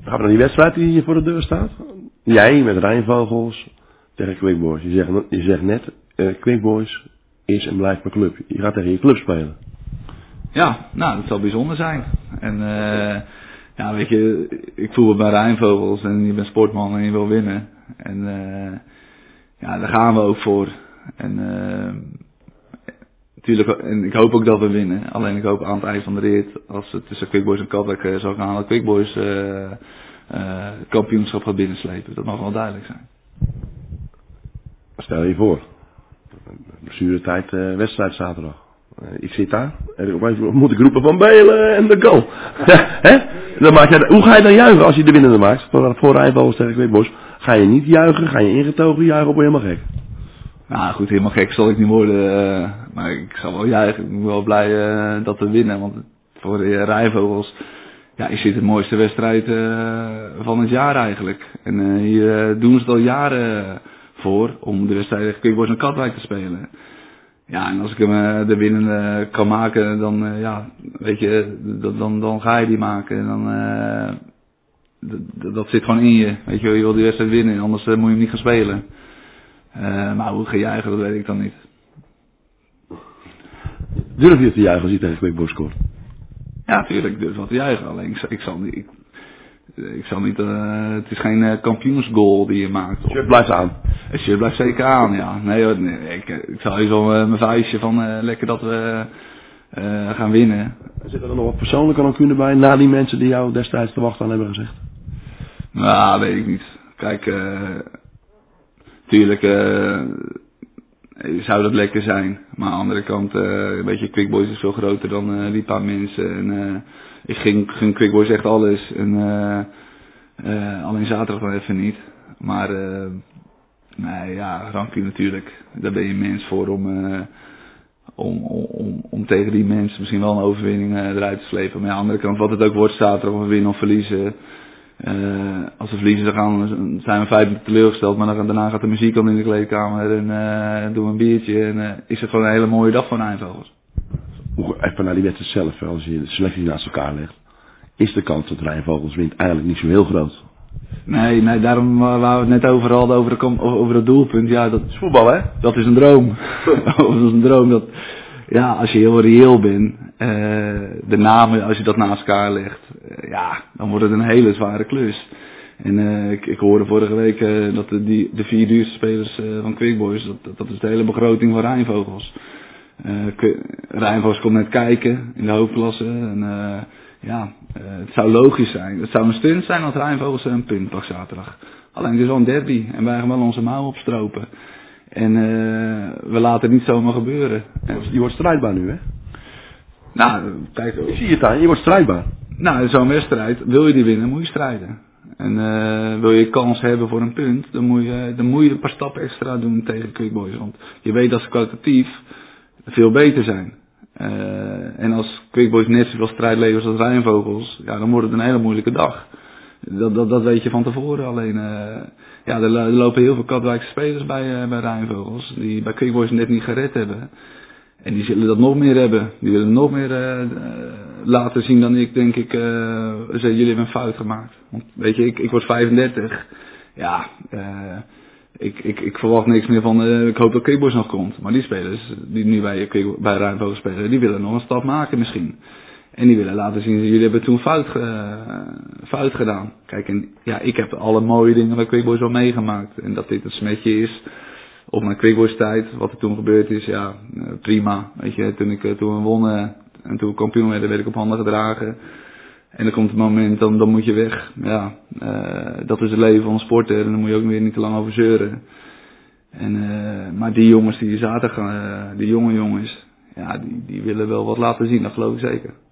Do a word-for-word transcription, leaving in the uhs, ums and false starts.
gaan we naar die wedstrijd die hier voor de deur staat. Jij met Rijnvogels tegen Quick Boys. Je zegt, je zegt net, uh, Quick Boys is en blijft mijn club. Je gaat tegen je club spelen. Ja, nou, dat zal bijzonder zijn. En uh, ja, weet je, ik voel het bij Rijnvogels en je bent sportman en je wil winnen. En uh, ja, daar gaan we ook voor. En uh, natuurlijk, en ik hoop ook dat we winnen. Alleen ik hoop aan het eind van de rit, als het tussen Quick Boys en Katwijk uh, zou gaan, dat Quick Boys uh, uh, kampioenschap gaat binnenslepen. Dat mag wel duidelijk zijn. Stel je voor, blessuretijd uh, wedstrijd zaterdag. Uh, ik zit daar en opeens moet ik roepen van Belen en de goal. Hè? Dan maak jij, hoe ga je dan juichen als je de winnende maakt? Voor, voor Rijnvogels tegen Quick Boys. Ga je niet juichen? Ga je ingetogen juichen of word je helemaal gek? Nou goed, helemaal gek zal ik niet worden. Uh, maar ik zal wel juichen. Ik ben wel blij uh, dat we winnen. Want voor de Rijnvogels, ja, is dit de mooiste wedstrijd uh, van het jaar eigenlijk. En uh, hier uh, doen ze het al jaren voor om de wedstrijd tegen Quick Boys en Katwijk te spelen. Ja, en als ik hem uh, de winnende kan maken, dan uh, ja, weet je, dan, dan, dan ga je die maken. En dan, uh, d- dat zit gewoon in je. Weet je, je wil die wedstrijd winnen, anders uh, moet je hem niet gaan spelen. Uh, maar hoe ga je juichen, dat weet ik dan niet. Durf je te juichen als je tegen Quick Boys scoort? Ja, tuurlijk, ik durf wel te juichen. Alleen ik, ik zal niet... Ik, ik zal niet uh, het is geen uh, kampioensgoal die je maakt. Het shirt blijft aan. Het shirt blijft zeker aan, ja. Nee, hoor, nee ik, ik zal je zo uh, mijn vuistje van uh, lekker dat we uh, gaan winnen. Zit er nog wat persoonlijke rancune bij, na die mensen die jou destijds te wachten aan hebben gezegd? Nou, weet ik niet. Kijk, uh, tuurlijk uh, zou dat lekker zijn. Maar aan de andere kant, uh, weet je, Quick Boys is veel groter dan uh, die paar mensen. En uh, ik ging, ging Quick Boys echt alles. En uh, uh, alleen zaterdag dan even niet. Maar uh, nee, ja, rancune natuurlijk. Daar ben je mens voor om, uh, om, om, om tegen die mensen misschien wel een overwinning uh, eruit te slepen. Maar ja, aan de andere kant, wat het ook wordt, zaterdag of we winnen of verliezen. Uh, als we verliezen, dan gaan we, zijn we feitelijk teleurgesteld. Maar dan, daarna gaat de muziek al in de kleedkamer en uh, doen we een biertje. En uh, is het gewoon een hele mooie dag voor Rijnvogels. Even naar die wedstrijd zelf, als je de selectie naast elkaar legt. Is de kans dat Rijnvogels wint eigenlijk niet zo heel groot? Nee, nee, daarom waar we het net over hadden, over, de, over het doelpunt. Ja, dat is voetbal, hè? Dat is een droom. Dat is een droom dat, ja, als je heel reëel bent, uh, de namen, als je dat naast elkaar legt, uh, ja, dan wordt het een hele zware klus. En uh, ik, ik hoorde vorige week uh, dat de, die, de vier duurste spelers uh, van Quick Boys, dat, dat is de hele begroting van Rijnvogels. Uh, Rijnvogels komt net kijken in de hoofdklasse en uh, ja, uh, het zou logisch zijn. Het zou een stunt zijn als Rijnvogels een punt pakt zaterdag. Alleen het is wel een derby en wij gaan wel onze mouw opstropen. En uh, we laten het niet zomaar gebeuren. Je wordt strijdbaar nu, hè? Nou, kijk. Ik zie het aan, je wordt strijdbaar. Nou, zo'n wedstrijd, wil je die winnen, moet je strijden. En uh, wil je kans hebben voor een punt, dan moet je, dan moet je een paar stappen extra doen tegen Quick Boys. Want je weet dat ze kwalitatief veel beter zijn. Uh, en als Quick Boys net zoveel strijd levert als Rijnvogels, ja, dan wordt het een hele moeilijke dag. Dat, dat, dat weet je van tevoren. Alleen, uh, ja, er, er lopen heel veel Katwijkse spelers bij, uh, bij Rijnvogels, die bij Quick Boys net niet gered hebben. En die zullen dat nog meer hebben. Die willen nog meer uh, uh, laten zien dan ik, denk ik, uh, ze, jullie hebben een fout gemaakt. Want weet je, ik, ik word vijfendertig. Ja, uh, ik, ik, ik verwacht niks meer van, uh, ik hoop dat Quick Boys nog komt. Maar die spelers, die nu bij, bij Rijnvogels spelen, die willen nog een stap maken misschien. En die willen laten zien, jullie hebben toen fout, uh, fout gedaan. Kijk, en ja, ik heb alle mooie dingen bij Quick Boys wel meegemaakt. En dat dit een smetje is op mijn Quick Boys tijd, wat er toen gebeurd is, ja, prima. Weet je, toen ik toen we wonnen en toen we kampioen werden, werd ik op handen gedragen. En dan komt het moment, dan, dan moet je weg. Ja, uh, dat is het leven van een sporter en daar moet je ook weer niet te lang over zeuren. En, uh, maar die jongens die zaterdag, uh, die jonge jongens, ja, die, die willen wel wat laten zien, dat geloof ik zeker.